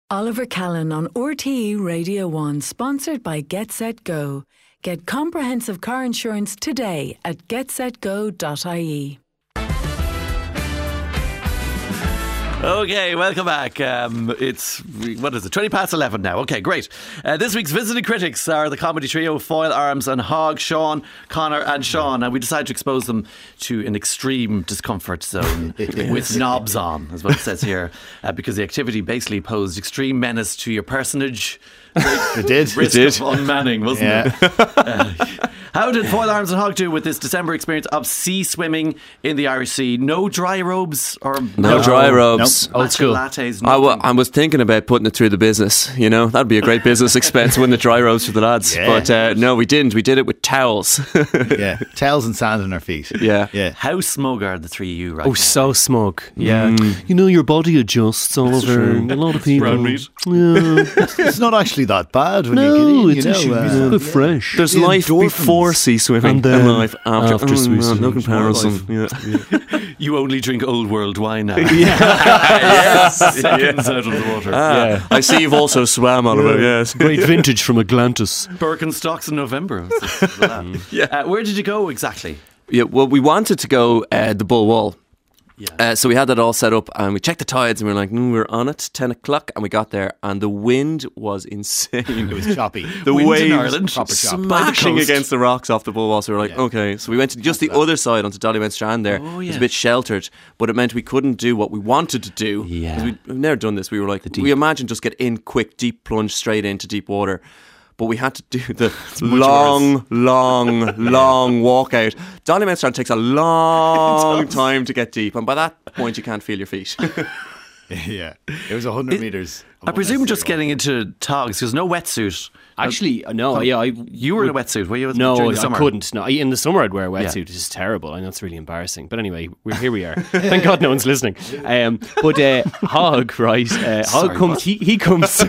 Oliver Callan on RTE Radio 1, sponsored by Get Set Go. Get comprehensive car insurance today at getsetgo.ie. Okay, welcome back. It's, 20 past 11 now. Okay, great. This week's visiting critics are the comedy trio Foil Arms and Hogg, Sean, Connor and Sean, and we decided to expose them to an extreme discomfort zone with knobs on, is what it says here, because the activity basically posed extreme menace to your personage. It did. Risk of unmanning, wasn't it? How did Foil Arms and Hogg do with this December experience of sea swimming in the Irish Sea? No dry robes or no dry robes. Old school lattes. I was thinking about putting it through the business. You know, that'd be a great business expense, wouldn't it? Dry robes for the lads. Yeah. But no, we didn't. We did it with towels. Yeah, towels and sand on our feet. Yeah. How smug are the three of you right now? So smug. Yeah. You know, your body adjusts, Oliver. A lot of people. It's not actually that bad when No, you get in. it's you know, fresh. There's The life endorphins. before sea swimming And then life after sea no swimming. comparison. Yeah. You only drink old world wine now. Yes. Seconds out of the water. I see you've also swam, Oliver. Yes. Great vintage from Atlantis. Birkenstocks in November. Where did you go exactly? Yeah. Well, we wanted to go the Bull Wall. Yeah. So we had that all set up and we checked the tides and we were like, we're on it, 10 o'clock, and we got there and the wind was insane. It was choppy. The Wind in waves Ireland. Proper chop. smashing coast. against the rocks off the Bull Wall. So we were like, okay. So we went to just the other side onto Dollymount Strand there. Oh, It was yeah. a bit sheltered, but it meant we couldn't do what we wanted to do. Yeah. 'Cause we've never done this. We were like, we imagined just get in quick, deep plunge straight into deep water. But we had to do the long walk out. Dollymount Strand takes a long time to get deep, and by that point you can't feel your feet. Yeah, it was 100 metres. I presume just getting into togs. There's no wetsuit. Actually, no. Yeah, You were in a wetsuit, were you? No, during the summer? I couldn't. No, in the summer I'd wear a Yeah. wetsuit. It's terrible. I know it's really embarrassing. But anyway, here we are. Thank God no one's listening. But Hogg, right? Hogg comes. He comes. Sorry,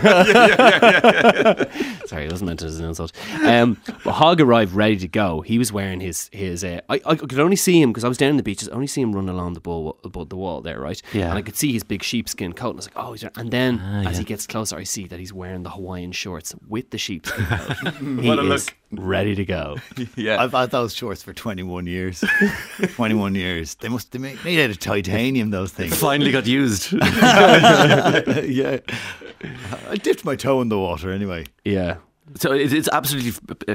I wasn't meant to as an insult. But Hogg arrived ready to go. He was wearing his. I could only see him because I was down in the beaches. I only see him running along the wall there, right? Yeah. And I could see his big sheepskin coat, and I was like, oh, he's. And then as he gets closer, I see that he's wearing the Hawaiian shorts with the sheepskin coat. He What a is look. ready to go. Yeah. I've had those shorts for 21 years. 21 years. They must have made out of titanium, those things. Finally got used. Yeah. I dipped my toe in the water anyway. Yeah. So it's absolutely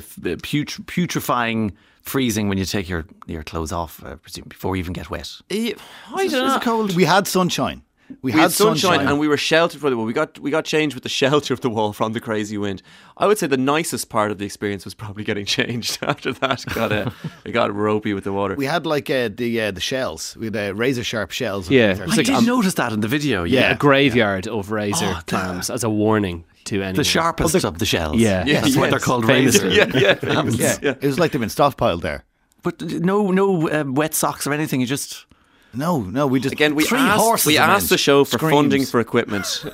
putrefying, freezing when you take your clothes off, presume, before you even get wet. I Is it cold? We had sunshine. We had had sunshine and we were sheltered for the wall. We got changed with the shelter of the wall from the crazy wind. I would say the nicest part of the experience was probably getting changed after that. It got ropey with the water. We had like the shells. We had razor sharp shells. Yeah. Our It's I like, did notice that in the video. Yeah, Yeah. a graveyard of razor clams as a warning to anyone. The sharpest of the shells. Yeah. That's why they're called Famous. razor. yeah. Yeah, it was like they've been stockpiled there. But no wet socks or anything. You just... No, we just Again, we Three asked horses of men. the show for Screams. funding for equipment.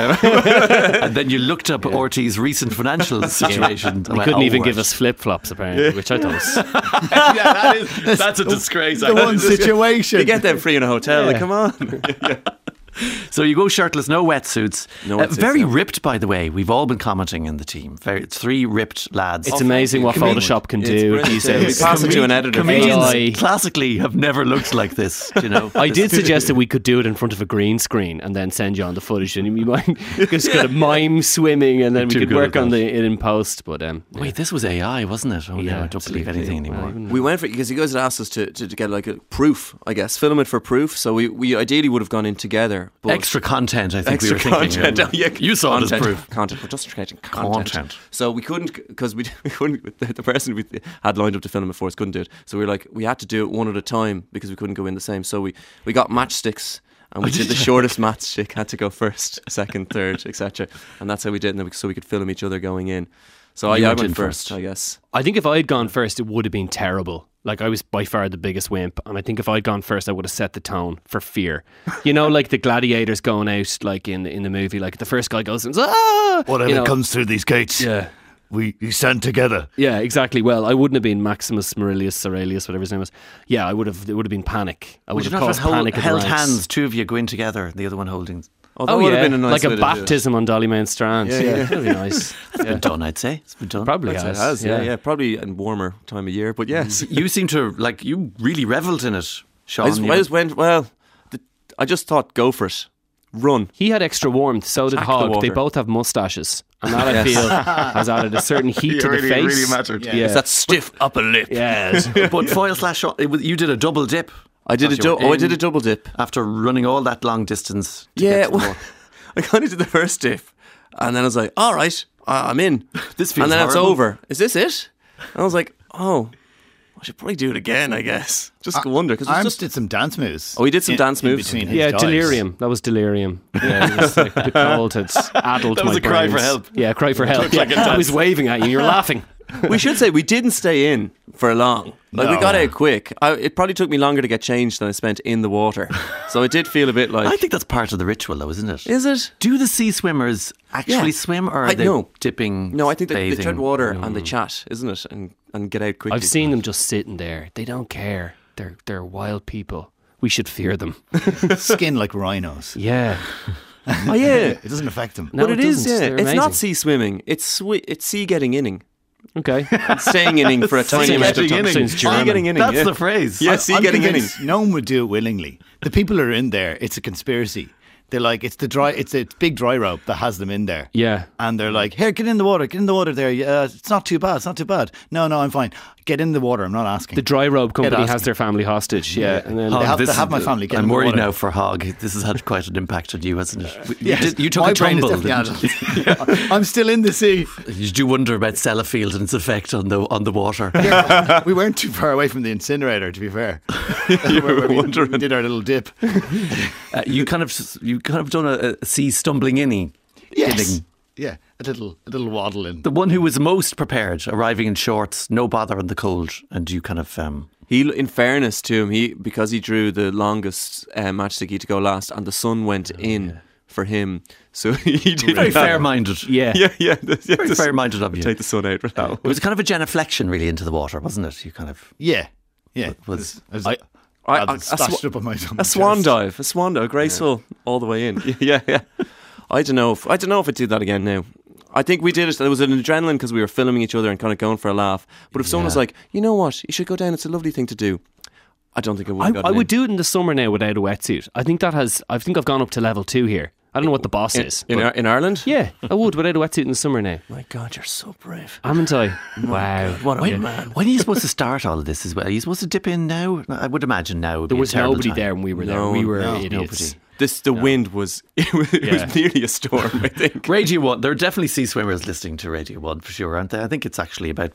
And then you looked up RT's recent financial situation. They couldn't even give us flip-flops, apparently, which I thought. That's a disgrace. the one situation. You get them free in a hotel. Like, come on. So you go shirtless, no wetsuits. No wetsuits, very no. ripped, by the way. We've all been commenting in the team. It's three ripped lads. It's amazing what Comedian. Photoshop can It's do brilliant. these We days. pass it to an editor. Comedians AI. classically have never looked like this. You know, I did suggest that we could do it in front of a green screen and then send you on the footage, and you might just kind of mime swimming, and then we Too could good work at on that. it in post. But Wait, this was AI, wasn't it? Oh no, I don't believe absolutely. anything anymore. We went for it because you guys had asked us to get like a proof, I guess, film it for proof. So we ideally would have gone in together. But Extra content, I think we extra were thinking. content. Oh, yeah. You saw it as proof. Content. We're just creating content. Content. So we couldn't, because we couldn't, the person we had lined up to film it for us couldn't do it. So we were like, we had to do it one at a time because we couldn't go in the same. So we got matchsticks. And we did the shortest matchstick had to go first, second, third, etc. And that's how we did it, and then so we could film each other going in. So I went went in first, first. I guess. I think if I'd gone first, it would have been terrible. Like, I was by far the biggest wimp, and I think if I'd gone first, I would have set the tone for fear. You know, like the gladiators going out, like in the movie, like the first guy goes and Whatever comes through these gates, Yeah. we stand together. Yeah, exactly. Well, I wouldn't have been Maximus Aurelius, whatever his name was. Yeah, I would have. It would have been panic. I would Would you have not caused have panic. in the held ranks. hands, two of you go in together, the other one holding... Oh, that would have been a nice like way a to do it. baptism on Dollymount Strand. Yeah. That'd be nice. It's been done, I'd say. It's been done. Probably It has. has, yeah. Probably a warmer time of year, but yes. You seem to, like, you really revelled in it, Sean. I just went, I just thought, go for it. Run. He had extra warmth, so did Attack the Hogg. They water. both have moustaches. And that, I feel, has added a certain heat to the face. really mattered. Yeah. It's that stiff upper lip. Yes. But foil slash Sean, you did a double dip. I did As you were I did in a double dip. after running all that long distance. To Yeah, get to the well, water. I kind of did the first dip, and then I was like, all right, I'm in. This feels and then it's horrible. over. Is this it? And I was like, oh, I should probably do it again, I guess. Just to wonder. Cause Arms just, did some dance moves. Oh, he did some dance moves. between his Yeah, dives. delirium. That was delirium. Yeah, it was like the cold had addled That was my a cry for brains. help. Yeah, cry for help. Yeah, I was waving at you. You're laughing. we should say we didn't stay in for long. Like, we No. got out quick. It probably took me longer to get changed than I spent in the water. So it did feel a bit like... I think that's part of the ritual, though, isn't it? Is it? Do the sea swimmers actually Yeah. swim, or are I they know. dipping? No, I think they bathing? tread water and they chat, isn't it? And get out quickly. I've seen them just sitting there. They don't care. They're wild people. We should fear them. Skin like rhinos. Yeah. Oh, yeah. It doesn't affect them. No, but it is, doesn't. yeah. They're It's not amazing. sea swimming. It's sea getting inning. Okay. Staying inning for a tiny Sea amount of getting time. inning. Sounds German. Sea getting inning. That's yeah. the phrase. Yeah, sea I'm getting inning. convinced no one would do it willingly. The people who are in there, it's a conspiracy. They're like, it's a big dry rope that has them in there. Yeah. And they're like, here, get in the water there. It's not too bad. It's not too bad. No, I'm fine. Get in the water. I'm not asking. The dry robe company asking. has their family hostage. Yeah. And then They have- this they have is- my family, get I'm in the worried water. now for Hogg. This has had quite an impact on you, hasn't it? Yes, You took my a brain is tumble. definitely didn't you? adult. I'm still in the sea. You do wonder about Sellafield and its effect on the water. We weren't too far away from the incinerator, to be fair. We did our little dip. You kind of done a sea stumbling inning. Yes. Yeah, a little waddle in. The one who was most prepared, arriving in shorts, no bother on the cold, and you kind of He, in fairness to him, because he drew the longest matchstick, he had to go last, and the sun went in for him. So he did very that. fair-minded. yeah. Yeah. Very fair-minded of you. Take the sun out for now. It was kind of a genuflection, really, into the water, wasn't it? You kind of Yeah. was. I splashed up on my A swan dive, graceful all the way in. Yeah. I don't know if I'd do that again now. I think we did it. There was an adrenaline because we were filming each other and kind of going for a laugh. But if someone was like, you know what, you should go down. It's a lovely thing to do. I don't think I would. I would do it in the summer now without a wetsuit. I think I've gone up to level 2 here. I don't know what the boss is. in Ireland. Yeah, I would without a wetsuit in the summer now. My God, you're so brave. Haven't I? Wow. What a When, man. when are you supposed to start all of this as well? Are you supposed to dip in now? I would imagine now. Would There be was a terrible nobody time. there when we were there. No, We were no, idiots. The wind was it was nearly a storm, I think. Radio 1, there are definitely sea swimmers listening to Radio 1 for sure, aren't there? I think it's actually about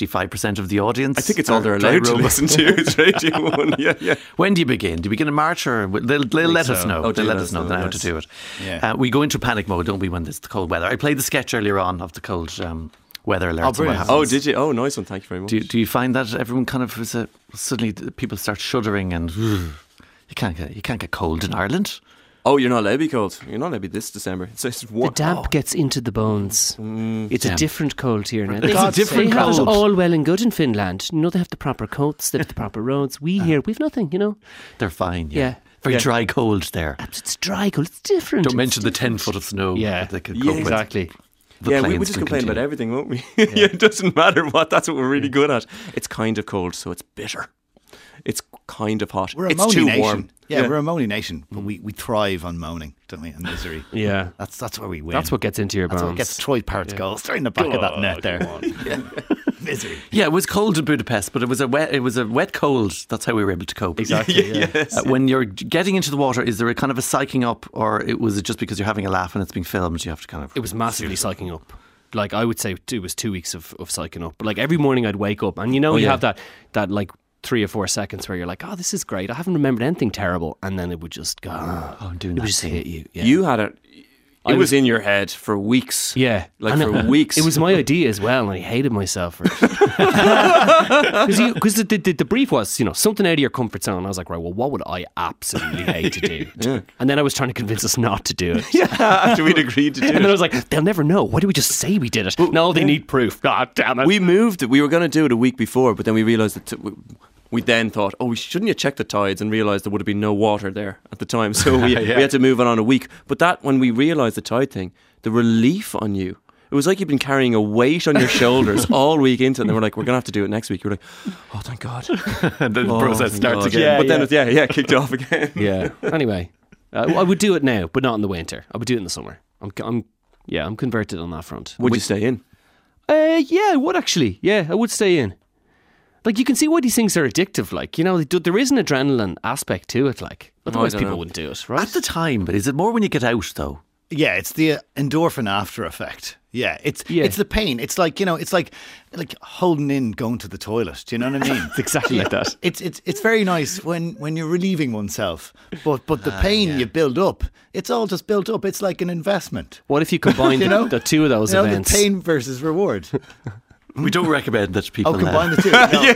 55% of the audience. I think it's all they're are dry allowed to robe. listen to. It's Radio 1. Yeah. When do you begin? Do you begin in March, or they'll let us so. know? Oh, They'll do let let us us know know, how yes. to do it. Yeah. We go into panic mode, don't we, when it's the cold weather? I played the sketch earlier on of the cold weather alerts. and what brilliant. happens. Oh, did you? Oh, nice one. Thank you very much. Do you find that everyone kind of suddenly people start shuddering and you can't get cold in Ireland? Oh, you're not allowed to be cold. You're not allowed to be this December. It's The warm. damp gets into the bones. It's a damp. different cold here now. It's a different they have it cold. all well and good in Finland. You know, they have the proper coats, they have the proper roads. We here, we've nothing, you know. They're fine. Yeah. Very Yeah. dry cold there. It's dry cold. It's different. Don't It's mention the different. 10 foot of snow. Yeah. that they could Yeah, cope with. Exactly. The Yeah, we planes just could complain about continue. everything, won't we? Yeah, it doesn't matter what. That's what we're really good at. It's kind of cold, so it's bitter. It's kind of hot. We're a it's moaning too nation. warm. Yeah, we're a moaning nation, but we thrive on moaning, don't we? And misery. Yeah. That's where we win. That's what gets into your That's bones. what gets Troy Parrot's goal straight in the back of that net there. Misery. Yeah, it was cold in Budapest, but it was a wet cold. That's how we were able to cope. Exactly. Yeah. Yes. When you're getting into the water, is there a kind of a psyching up, or was it just because you're having a laugh and it's being filmed? You have to kind of. It was massively psyching up. Like, I would say it was 2 weeks of psyching up. But like every morning I'd wake up and you know, you yeah. have that like 3 or 4 seconds where you're like, oh, this is great. I haven't remembered anything terrible. And then it would just go, I'm doing it that would just thing. hit you. Yeah. You had it. I It was was- in your head for weeks. Yeah. Like And for weeks. It was my idea as well, and I hated myself for it. Because the brief was, you know, something out of your comfort zone. I was like, right, well, what would I absolutely hate to do? And then I was trying to convince us not to do it. Yeah, after we'd agreed to do And then I it. was like, they'll never know. Why do we just say we did it? No, they need proof. God damn it. We moved it. We were going to do it a week before, but then we realised that we then thought, shouldn't you check the tides, and realised there would have been no water there at the time. So we had to move it on a week. But that, when we realised the tide thing, the relief on you, it was like you've been carrying a weight on your shoulders all week into it. And they were like, we're going to have to do it next week. You were like, oh, thank God. And then the process starts again. Yeah, but then it kicked off again. Yeah. Anyway, I would do it now, but not in the winter. I would do it in the summer. I'm converted on that front. Would you stay in? Yeah, I would actually. Yeah, I would stay in. Like, you can see why these things are addictive. Like, you know, there is an adrenaline aspect to it. Like, otherwise people wouldn't do it, right? At the time, but is it more when you get out though? Yeah, it's the endorphin after effect. Yeah, it's the pain. It's like, you know, it's like holding in going to the toilet. Do you know what I mean? It's exactly like that. It's very nice when you're relieving oneself, but the pain you build up, it's all just built up. It's like an investment. What if you combine the two of those events? The pain versus reward. We don't recommend that people. Combine the two.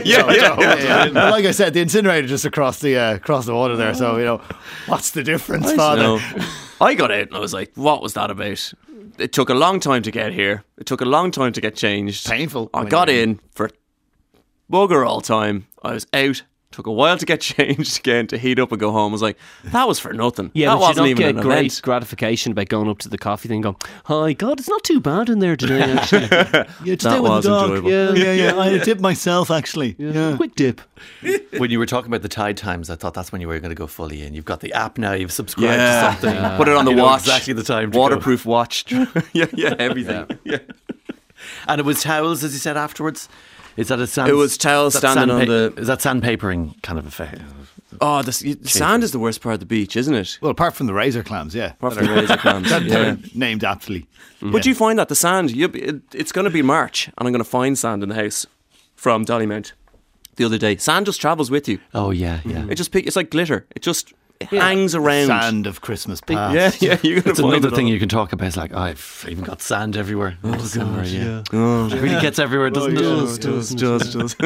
No, But like I said, the incinerator just across the water there. So, you know, what's the difference, Father? No. I got out and I was like, what was that about? It took a long time to get here. It took a long time to get changed. Painful. I got in for bugger all time. I was out. Took a while to get changed again, to heat up and go home. I was like, that was for nothing. Yeah, that but wasn't you don't even get an great event. gratification by going up to the coffee thing and going, hi, God, it's not too bad in there today, actually. Yeah, today That with was the dog. enjoyable. Yeah. I had a dip myself, actually. Yeah. Quick dip. When you were talking about the tide times, I thought that's when you were going to go fully in. You've got the app now. You've subscribed to something. Put it on the You know watch. exactly the time to Waterproof watch. Everything. Yeah. And it was towels, as you said afterwards. Is that a sand? It was towels standing on the. Is that sandpapering kind of effect? Oh, the sand is the worst part of the beach, isn't it? Well, apart from the razor clams, yeah. Apart from the razor clams. They're named aptly. But do you find that the sand, it's going to be March and I'm going to find sand in the house from Dollymount the other day. Sand just travels with you. Oh, yeah. It's like glitter. It just hangs around. Sand of Christmas past. Yeah, you're going to It's find another it thing all. you can talk about. It's like, I've even got sand everywhere. Oh, God, yeah. It really gets everywhere, doesn't it? Does.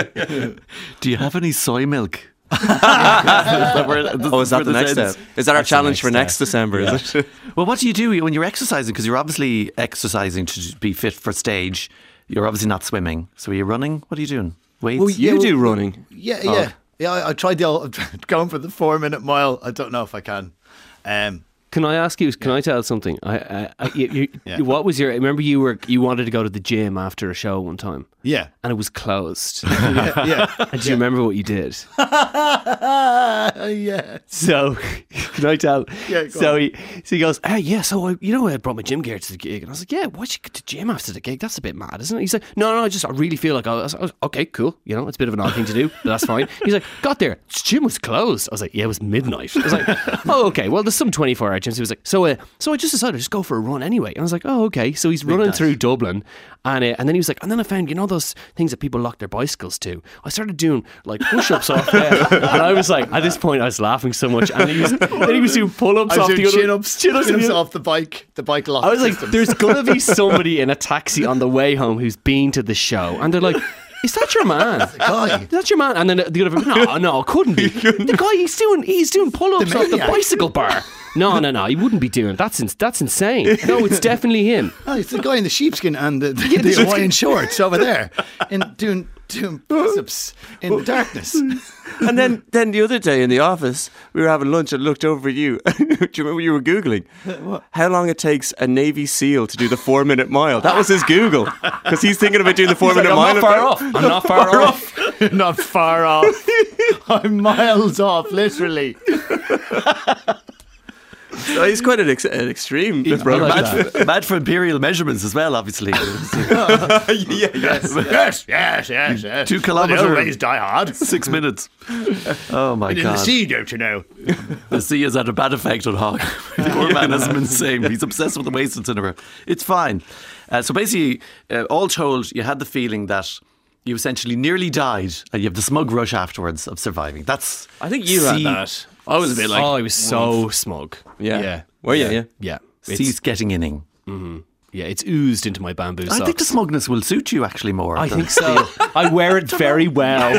Do you have any soy milk? Is that the next step? Is that our challenge for next December? Is it? Well, what do you do when you're exercising? Because you're obviously exercising to be fit for stage. You're obviously not swimming. So are you running? What are you doing? Weights? Well, You do running. Yeah. I tried going for the 4-minute mile. I don't know if I can. Can I ask you? Can I tell something? What was your? Remember, you wanted to go to the gym after a show one time, Yeah. and it was closed. Yeah. And do you remember what you did? Yeah. So, can I tell? Yeah, go So he goes, yeah. So I brought my gym gear to the gig, and I was like, yeah. Why'd you go to the gym after the gig? That's a bit mad, isn't it? He's like, no. I really feel like I was okay, cool. You know, it's a bit of an odd thing to do, but that's fine. He's like, got there, the gym was closed. I was like, yeah, it was midnight. I was like, oh, okay. Well, there's some 24-hour gyms. He was like, so I just decided to just go for a run anyway. And I was like, oh, okay. So he's running through Dublin, and then he was like, and then I found, you know, those things that people lock their bicycles to. I started doing like push-ups off there, and I was like, at this point, I was laughing so much, and he was doing pull-ups off the other chin-ups off the bike lock. I was like, system. there's gonna be somebody in a taxi on the way home who's been to the show, and they're like, is that your man? guy. That's your man. And then the other, no, it couldn't be. The guy, he's doing pull-ups The off the maniac. bicycle bar. No, he wouldn't be doing that's insane. No, it's definitely him. Oh, it's the guy in the sheepskin and the Hawaiian shorts over there, and doing push-ups in the darkness. And then the other day in the office, we were having lunch and looked over at you. Do you remember you were Googling how long it takes a Navy SEAL to do the 4-minute mile? That was his Google. Because he's thinking about doing the 4-minute mile. I'm not far off. Not far off. I'm miles off, literally. So he's quite an extreme. I like that. Mad for imperial measurements as well, obviously. Yes. 2 kilometres. Always die hard. 6 minutes. Oh my In the God. sea, don't you know? The sea has had a bad effect on Hawk. Poor man has been insane. He's obsessed with the waste incinerator. It's fine. So basically, all told, you had the feeling that you essentially nearly died and you have the smug rush afterwards of surviving. That's I think you had that. I was a bit like, he was so smug. yeah. Yeah. Were you? Yeah. Yeah. Sea's getting inning. Yeah, it's oozed into my bamboo socks. I think the smugness will suit you actually more. I think so. I wear it very well.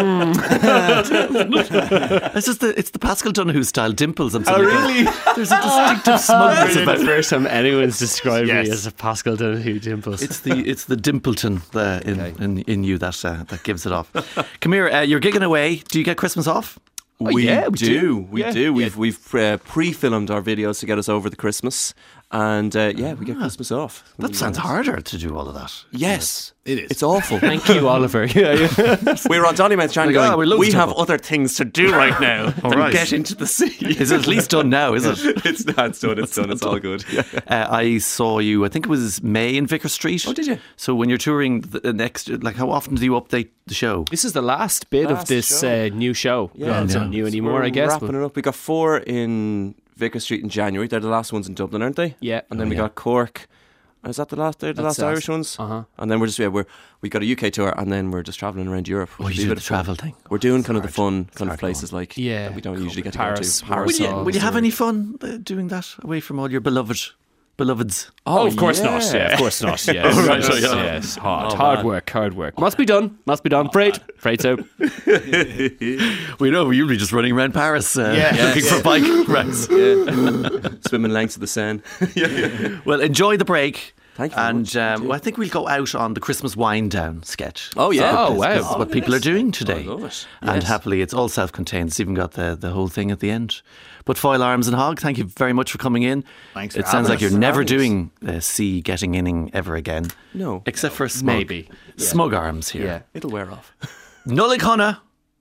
It's the Pascal Donahue style dimples. I'm Oh, really? There's a distinctive smugness The about it. first time anyone's described Yes. me as a Pascal Donahue dimples. It's the Dimpleton in you that gives it off. Come here, you're gigging away. Do you get Christmas off? We yeah, we do. Yeah. We've pre-filmed our videos to get us over the Christmas, and we get Christmas off. That sounds harder to do all of that. Yes, It is. It's awful. Thank you, Oliver. We were on Dollymount trying to Like, go. we love We to have talk. other things to do right now than right. get into the sea. Is it at least done now, is it? It's done. It's all good. Yeah. I saw you, I think it was May in Vicar Street. Oh, did you? So when you're touring the next, like how often do you update the show? This is the last bit of Last this show. new show. Yeah. It's not new anymore, We're I guess. wrapping but- it up. We got 4 in Vicar Street in January. They're the last ones in Dublin, aren't they? Yeah. And then we got Cork. Is that the last? They're the That's last us. Irish ones. Uh-huh. And then we're we got a UK tour, and then we're just travelling around Europe. Oh, Which you will be do a the bit of fun. travel thing. We're doing kind of the fun kind of hard places like Yeah. that we don't usually get to Paris, go to. Paris. Warsaw. Will you have any fun doing that away from all your beloveds? Oh, of course not. Yeah, of course not. Yes. Oh, right, yes, yeah. yes. Hard man. hard work. Must be done. Afraid so. We know you'll be just running around Paris looking for bike rides. Swimming lengths of the Seine. Well, enjoy the break. Thank you very And much. well, I think we'll go out on the Christmas wind down sketch. Oh, yeah. Oh, wow. This is what people are doing today. I love it. And Yes. happily, it's all self-contained. It's even got the whole thing at the end. But Foyle Arms and Hog, thank you very much for coming in. Thanks for It sounds having like us. you're never Having us. doing sea getting inning ever again. No. Except for smug. Maybe. Smug arms here. Yeah. It'll wear off. Nullig Honna.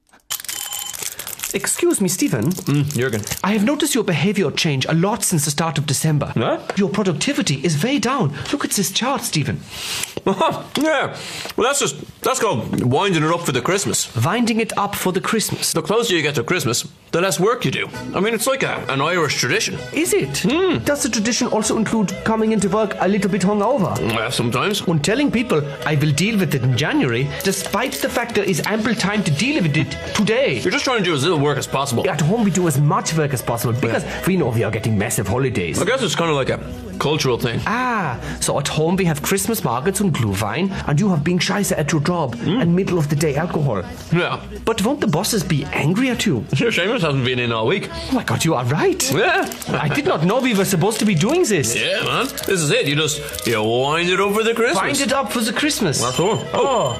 Excuse me, Stephen. Jürgen. I have noticed your behavior change a lot since the start of December. Huh? Your productivity is way down. Look at this chart, Stephen. Yeah. Well, that's called winding it up for the Christmas. Winding it up for the Christmas. The closer you get to Christmas, the less work you do. I mean, it's like an Irish tradition. Is it? Does the tradition also include coming into work a little bit hungover? Sometimes. When telling people I will deal with it in January, despite the fact there is ample time to deal with it today. You're just trying to do as little work as possible. At home we do as much work as possible because we know we are getting massive holidays. I guess it's kind of like a cultural thing. Ah, so at home we have Christmas markets and Glühwein, and you have being scheiße at your job and middle of the day alcohol. Yeah. But won't the bosses be angry at you? Sure, Seamus hasn't been in all week. Oh my God, you are right. Yeah. I did not know we were supposed to be doing this. Yeah, man. This is it. You wind it over the Christmas. Wind it up for the Christmas. That's all. Oh.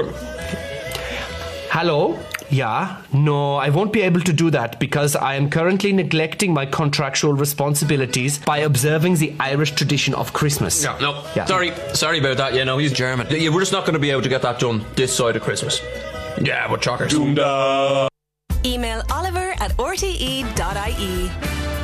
Hello? Yeah, no, I won't be able to do that because I am currently neglecting my contractual responsibilities by observing the Irish tradition of Christmas. Yeah, no. Yeah. Sorry about that. Yeah, no, he's German. Yeah, we're just not going to be able to get that done this side of Christmas. Yeah, we're chockers. Email Oliver@rte.ie.